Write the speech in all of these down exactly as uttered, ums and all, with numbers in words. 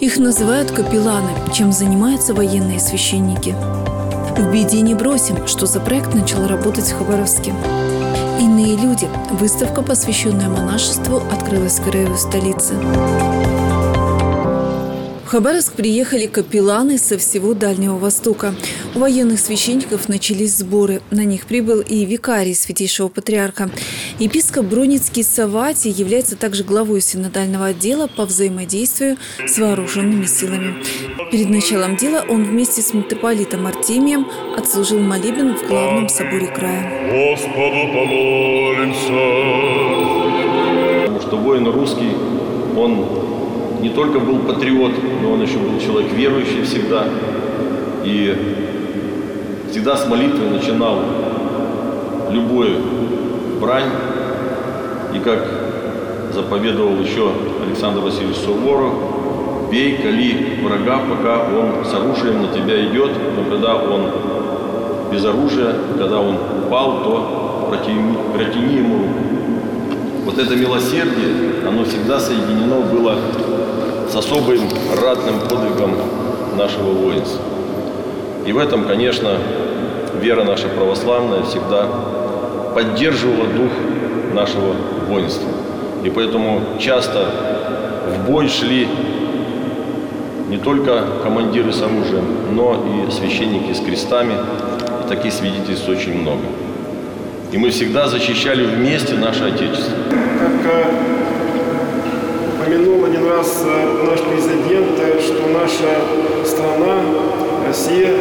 Их называют капелланы, чем занимаются военные священники. В беде не бросим, что за проект начал работать в Хабаровске. Иные люди. Выставка, посвященная монашеству, открылась в краевой столице. В Хабаровск приехали капелланы со всего Дальнего Востока. У военных священников начались сборы. На них прибыл и викарий Святейшего Патриарха. Епископ Броницкий Савватий является также главой синодального отдела по взаимодействию с вооруженными силами. Перед началом дела он вместе с митрополитом Артемием отслужил молебен в главном соборе края. Господу помолимся. Потому что воин русский, он не только был патриот, но он еще был человек верующий всегда. И всегда с молитвы начинал любую брань. И как заповедовал еще Александр Васильевич Суворов: бей, кали врага, пока он с оружием на тебя идет. Но когда он без оружия, когда он упал, то протяни, протяни ему руку. Вот это милосердие, оно всегда соединено было с особым ратным подвигом нашего воинства. И в этом, конечно, вера наша православная всегда поддерживала дух нашего воинства. И поэтому часто в бой шли не только командиры с оружием, но и священники с крестами. И таких свидетельств очень много. И мы всегда защищали вместе наше Отечество. Как упомянул один раз наш президент, что наша страна, Россия,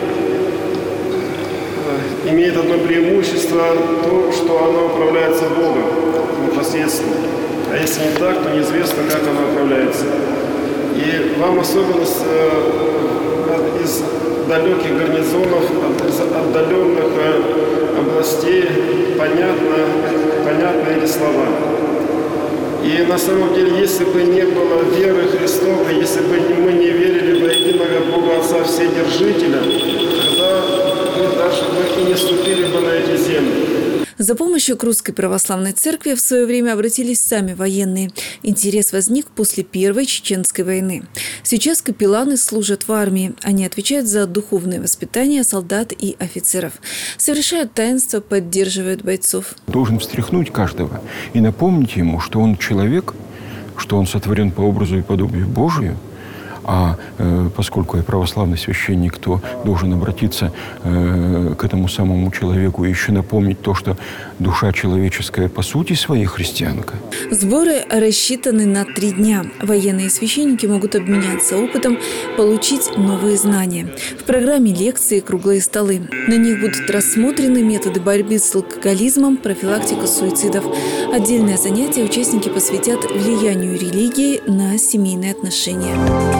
имеет одно преимущество, то, что она управляется Богом непосредственно. А если не так, то неизвестно, как она управляется. И вам особенно с, из далеких гарнизонов, из отдаленных областей понятно, понятны эти слова. И на самом деле, если бы не было веры Христовой, если бы мы не верили во единого Бога Отца Вседержителя, тогда мы даже мы и не ступили бы на эти земли. За помощью к Русской Православной Церкви в свое время обратились сами военные. Интерес возник после Первой Чеченской войны. Сейчас капелланы служат в армии. Они отвечают за духовное воспитание солдат и офицеров. Совершают таинства, поддерживают бойцов. Должен встряхнуть каждого и напомнить ему, что он человек, что он сотворен по образу и подобию Божию. А э, поскольку я православный священник, то должен обратиться э, к этому самому человеку и еще напомнить то, что душа человеческая по сути своей христианка. Сборы рассчитаны на три дня. Военные священники могут обменяться опытом, получить новые знания. В программе лекции, круглые столы. На них будут рассмотрены методы борьбы с алкоголизмом, профилактика суицидов. Отдельное занятие участники посвятят влиянию религии на семейные отношения.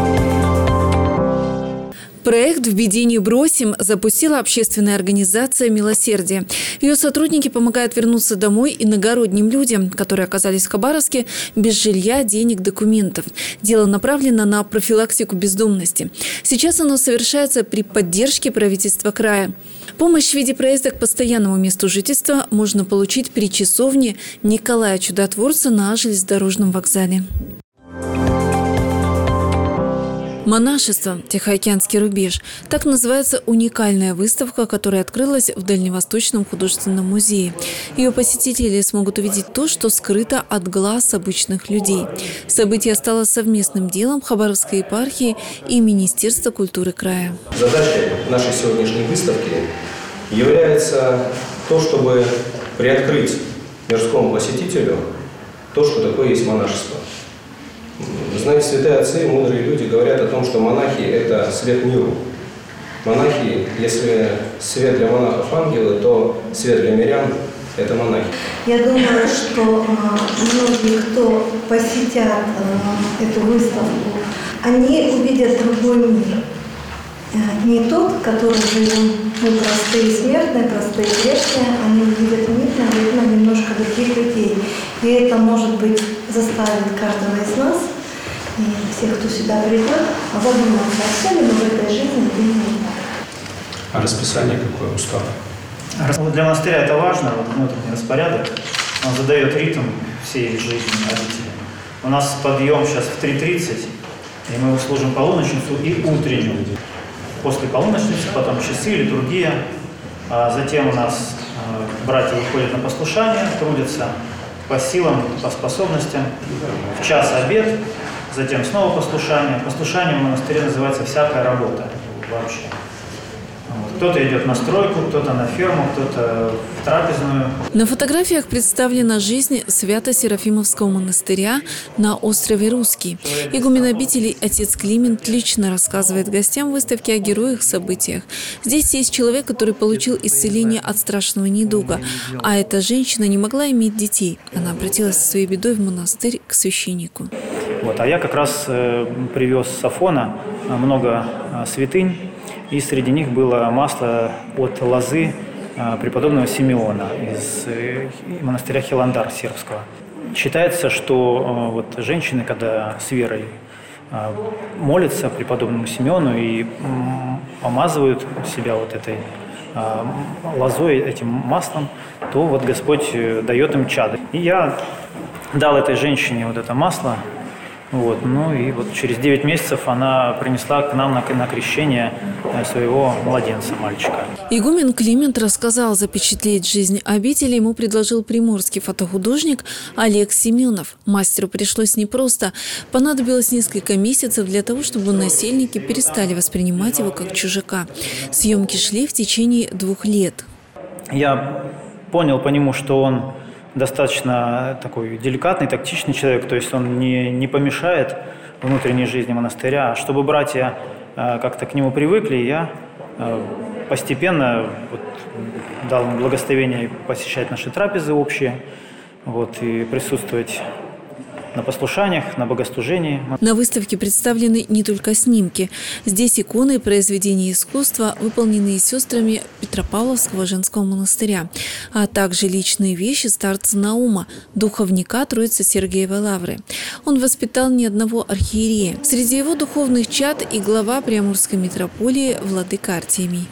Проект «В беде не бросим» запустила общественная организация «Милосердие». Ее сотрудники помогают вернуться домой иногородним людям, которые оказались в Хабаровске без жилья, денег, документов. Дело направлено на профилактику бездомности. Сейчас оно совершается при поддержке правительства края. Помощь в виде проезда к постоянному месту жительства можно получить при часовне Николая Чудотворца на железнодорожном вокзале. «Монашество. Тихоокеанский рубеж». Так называется уникальная выставка, которая открылась в Дальневосточном художественном музее. Ее посетители смогут увидеть то, что скрыто от глаз обычных людей. Событие стало совместным делом Хабаровской епархии и Министерства культуры края. Задачей нашей сегодняшней выставки является то, чтобы приоткрыть мирскому посетителю то, что такое есть монашество. Знаете, святые отцы, мудрые люди говорят о том, что монахи – это свет миру. Монахи, если свет для монахов ангелы, то свет для мирян – это монахи. Я думаю, что многие, кто посетят эту выставку, они увидят другой мир. Не тот, который живем мы простые смертные, простые грешные, они увидят мир, наверное, немножко других людей. И это, может быть, заставит каждого из нас и всех, кто сюда придет, задуматься, а все ли мы в этой жизни или нет. А расписание какое? Устав? Для монастыря это важно, вот внутренний распорядок. Он задает ритм всей жизни родителям. У нас подъем сейчас в три тридцать, И мы служим полуночницу и утреннюю. После полуночницы, потом часы, литургия. А затем у нас э, братья выходят на послушание, трудятся по силам, по способностям. В час обед, затем снова послушание. Послушание в монастыре называется «всякая работа» вообще. Вот. Кто-то идет на стройку, кто-то на ферму, кто-то в трапезную. На фотографиях представлена жизнь Свято-Серафимовского монастыря на острове Русский. Игумен обители отец Климент лично рассказывает гостям выставки о героях, событиях. Здесь есть человек, который получил исцеление от страшного недуга, а эта женщина не могла иметь детей. Она обратилась со своей бедой в монастырь к священнику. Вот, а я как раз э, привез с Афона много э, святынь. И среди них было масло от лозы э, преподобного Симеона из э, монастыря Хиландар сербского. Считается, что э, вот женщины, когда с верой э, молятся преподобному Симеону и э, помазывают себя вот этой э, лозой, этим маслом, то вот Господь э, дает им чадо. И я дал этой женщине вот это масло. Вот, ну и вот через девять месяцев она принесла к нам на, на крещение своего младенца, мальчика. Игумен Климент рассказал, запечатлеть жизнь обители ему предложил приморский фотохудожник Олег Семенов. Мастеру пришлось непросто. Понадобилось несколько месяцев для того, чтобы насельники перестали воспринимать его как чужака. Съемки шли в течение двух лет. Я понял по нему, что он достаточно такой деликатный, тактичный человек, то есть он не, не помешает внутренней жизни монастыря. Чтобы братья э, как-то к нему привыкли, я э, постепенно вот, дал им благословение посещать наши трапезы общие, вот, и присутствовать на послушаниях, на богослужении. На выставке представлены не только снимки. Здесь иконы и произведения искусства, выполненные сестрами Петропавловского женского монастыря, а также личные вещи старца Наума, духовника Троице-Сергиевой лавры. Он воспитал ни одного архиерея. Среди его духовных чад и глава Приамурской митрополии владыка Артемий.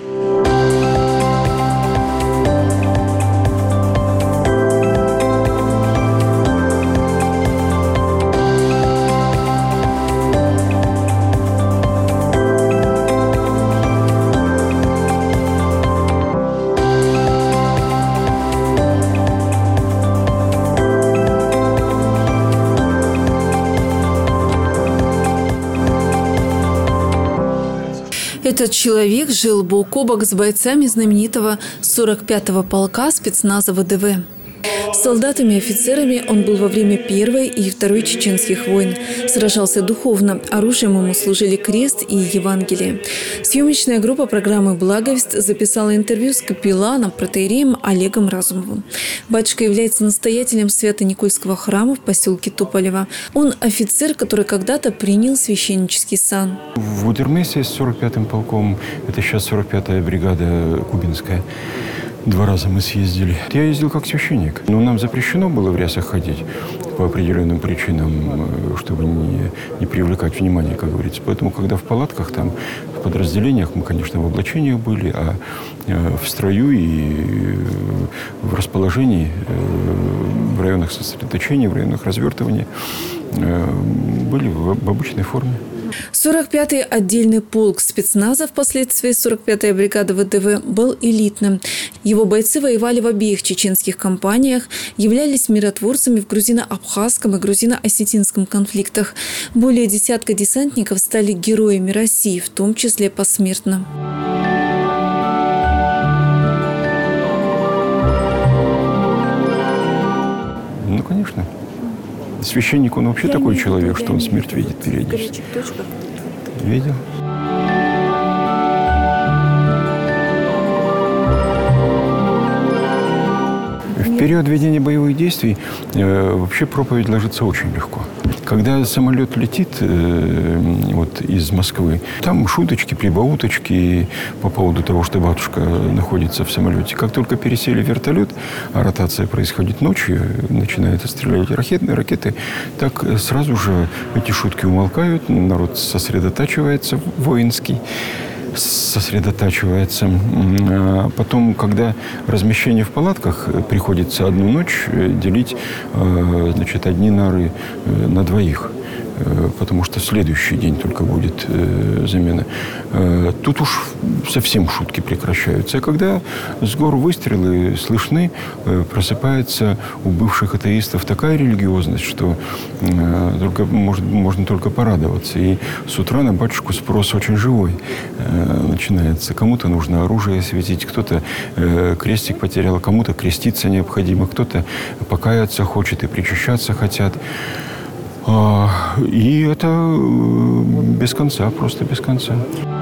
Этот человек жил бок о бок с бойцами знаменитого сорок пятого полка спецназа ВДВ. С солдатами и офицерами он был во время Первой и Второй чеченских войн. Сражался духовно. Оружием ему служили крест и Евангелие. Съемочная группа программы «Благовест» записала интервью с капелланом, протоиереем Олегом Разумовым. Батюшка является настоятелем Свято-Никольского храма в поселке Туполево. Он офицер, который когда-то принял священнический сан. В Гудермесе с сорок пятым полком, это сейчас сорок пятая бригада кубинская, два раза мы съездили. Я ездил как священник, но нам запрещено было в рясах ходить по определенным причинам, чтобы не, не привлекать внимание, как говорится. Поэтому, когда в палатках, там, в подразделениях, мы, конечно, в облачениях были, а в строю и в расположении, в районах сосредоточения, в районах развертывания были в обычной форме. сорок пятый отдельный полк спецназа, впоследствии сорок пятая бригада ВДВ, был элитным. Его бойцы воевали в обеих чеченских кампаниях, являлись миротворцами в грузино-абхазском и грузино-осетинском конфликтах. Более десятка десантников стали героями России, в том числе посмертно. Ну, конечно. Священник, он вообще я такой видел, человек, что он смерть видит периодически. Видел? В период ведения боевых действий э, вообще проповедь ложится очень легко. Когда самолет летит э, вот, из Москвы, там шуточки, прибауточки по поводу того, что батюшка находится в самолете. Как только пересели в вертолет, а ротация происходит ночью, начинают стрелять ракеты, ракеты, так сразу же эти шутки умолкают, народ сосредотачивается воинский. сосредотачивается. А потом, когда размещение в палатках, приходится одну ночь делить, значит, одни нары на двоих. потому что следующий день только будет замена. Тут уж совсем шутки прекращаются. А когда с гор выстрелы слышны, просыпается у бывших атеистов такая религиозность, что только, может, можно только порадоваться. И с утра на батюшку спрос очень живой начинается. Кому-то нужно оружие светить, кто-то крестик потерял, кому-то креститься необходимо, кто-то покаяться хочет и причащаться хотят. И это без конца, просто без конца.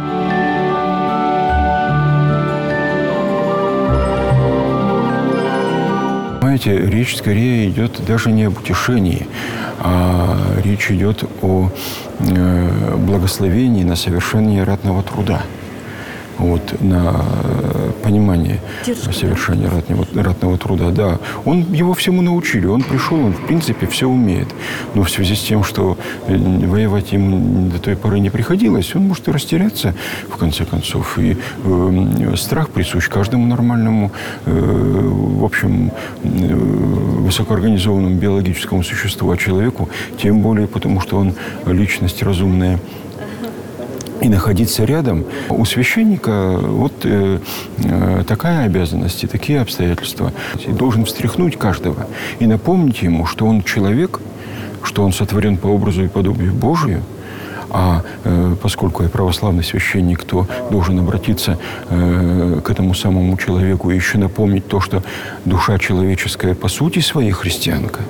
Понимаете, речь скорее идет даже не об утешении, а речь идет о благословении на совершение ратного труда. Вот, на понимание совершения ратного, ратного труда. Да, он, его всему научили. Он пришел, он, в принципе, все умеет. Но в связи с тем, что воевать ему до той поры не приходилось, он может и растеряться, в конце концов. И э, страх присущ каждому нормальному, э, в общем, э, высокоорганизованному биологическому существу, а человеку тем более, потому что он личность разумная. И находиться рядом. У священника вот э, э, такая обязанность и такие обстоятельства. И должен встряхнуть каждого и напомнить ему, что он человек, что он сотворен по образу и подобию Божию. А э, поскольку я православный священник, то должен обратиться э, к этому самому человеку и еще напомнить то, что душа человеческая по сути своей христианка.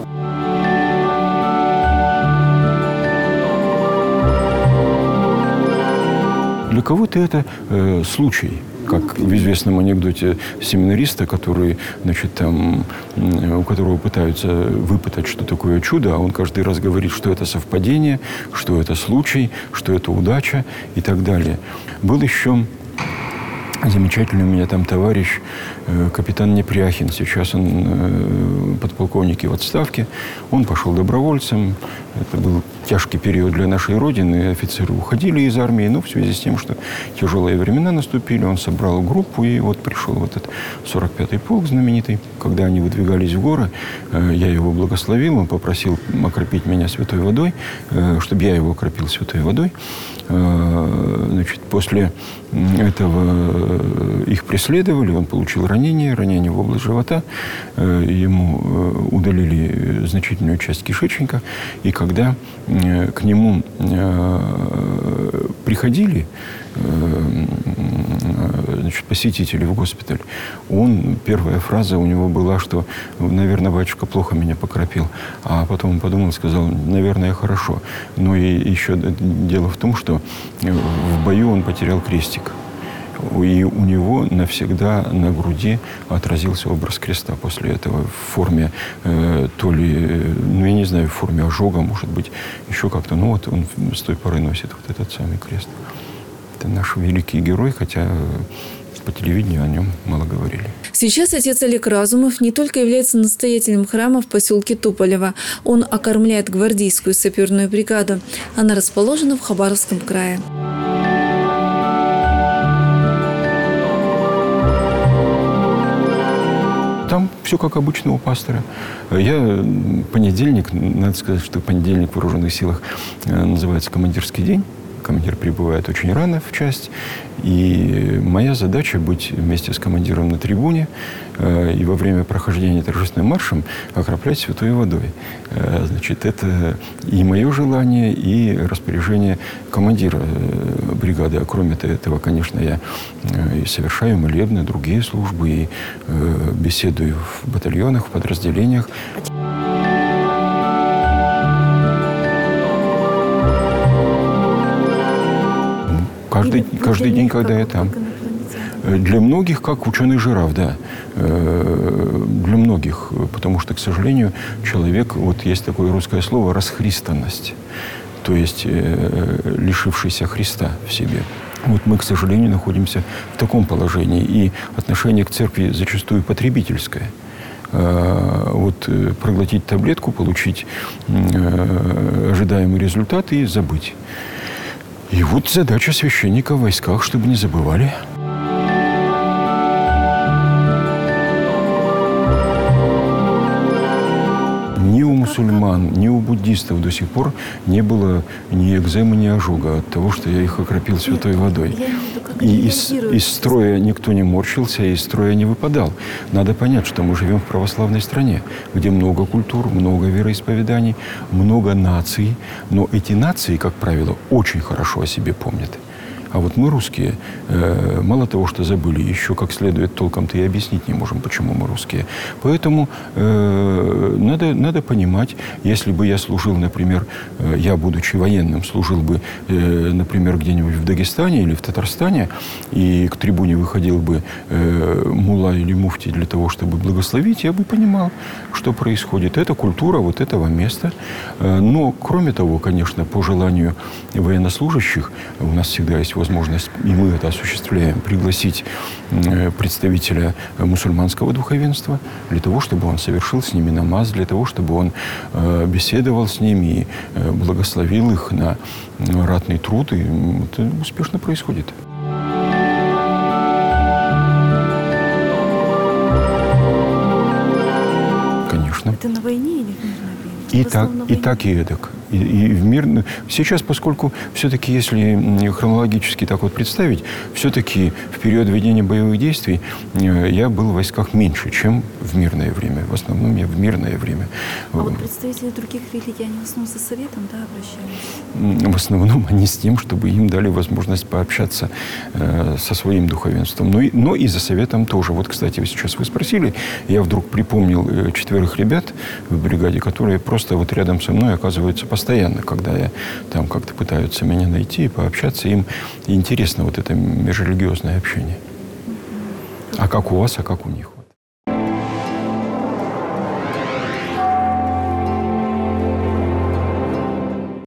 Для кого-то это э, случай, как в известном анекдоте семинариста, который, значит, там, у которого пытаются выпытать, что такое чудо, а он каждый раз говорит, что это совпадение, что это случай, что это удача и так далее. Был еще замечательный у меня там товарищ, э, капитан Непряхин. Сейчас он э, подполковник и в отставке. Он пошел добровольцем. Это был тяжкий период для нашей Родины. Офицеры уходили из армии. Но в связи с тем, что тяжелые времена наступили, он собрал группу. И вот пришел в этот сорок пятый полк знаменитый. Когда они выдвигались в горы, э, я его благословил. Он попросил окропить меня святой водой, э, чтобы я его окропил святой водой. Э, значит, после этого их преследовали, он получил ранение, ранение в область живота, ему удалили значительную часть кишечника, и когда к нему приходили, значит, посетители в госпиталь, он, первая фраза у него была, что, наверное, батюшка плохо меня покропил, а потом он подумал и сказал, наверное, хорошо. Но и еще дело в том, что в бою он потерял крестик. И у него навсегда на груди отразился образ креста после этого в форме, э, то ли, ну, я не знаю, в форме ожога, может быть, еще как-то. Ну, вот он с той поры носит вот этот самый крест. Это наш великий герой, хотя по телевидению о нем мало говорили. Сейчас отец Олег Разумов не только является настоятелем храма в поселке Туполево. Он окормляет гвардейскую саперную бригаду. Она расположена в Хабаровском крае. Там все как обычно у пастора. Я понедельник, надо сказать, что понедельник в вооруженных силах называется командирский день. Командир прибывает очень рано в часть. И моя задача быть вместе с командиром на трибуне э, и во время прохождения торжественным маршем окроплять святой водой. Э, значит, это и мое желание, и распоряжение командира э, бригады. А кроме этого, конечно, я э, и совершаю молебны, другие службы, и э, беседую в батальонах, в подразделениях. Каждый, каждый день, когда я там. Для многих, как ученый-жираф, да. Для многих. Потому что, к сожалению, человек, вот есть такое русское слово, расхристанность. То есть лишившийся Христа в себе. Вот мы, к сожалению, находимся в таком положении. И отношение к церкви зачастую потребительское. Вот проглотить таблетку, получить ожидаемый результат и забыть. И вот задача священника в войсках, чтобы не забывали. Не уму мусульман, ни у буддистов до сих пор не было ни экземы, ни ожога от того, что я их окропил святой водой. И из, из строя никто не морщился, и из строя не выпадал. Надо понять, что мы живем в православной стране, где много культур, много вероисповеданий, много наций. Но эти нации, как правило, очень хорошо о себе помнят. А вот мы, русские, э, мало того, что забыли, еще как следует толком-то и объяснить не можем, почему мы русские. Поэтому э, надо, надо понимать, если бы я служил, например, э, я, будучи военным, служил бы, э, например, где-нибудь в Дагестане или в Татарстане, и к трибуне выходил бы э, мулла или муфти для того, чтобы благословить, я бы понимал, что происходит. Это культура вот этого места. Э, но, кроме того, конечно, по желанию военнослужащих, у нас всегда есть возможность, и мы это осуществляем, пригласить представителя мусульманского духовенства для того, чтобы он совершил с ними намаз, для того, чтобы он беседовал с ними и благословил их на ратный труд. И это успешно происходит. Конечно. Это на войне или в мирное время? И так, и так, и эдак. И, и в мир... Сейчас, поскольку все-таки, если хронологически так вот представить, все-таки в период ведения боевых действий я был в войсках меньше, чем в мирное время. В основном я в мирное время. А вот представители других религий, они в основном за советом, да, обращались? В основном они с тем, чтобы им дали возможность пообщаться э, со своим духовенством. Но и, но и за советом тоже. Вот, кстати, вы сейчас вы спросили, я вдруг припомнил э, четверых ребят в бригаде, которые просто вот рядом со мной оказываются постоянно, когда я там как-то пытаются меня найти и пообщаться. Им интересно вот это межрелигиозное общение. А как у вас, а как у них?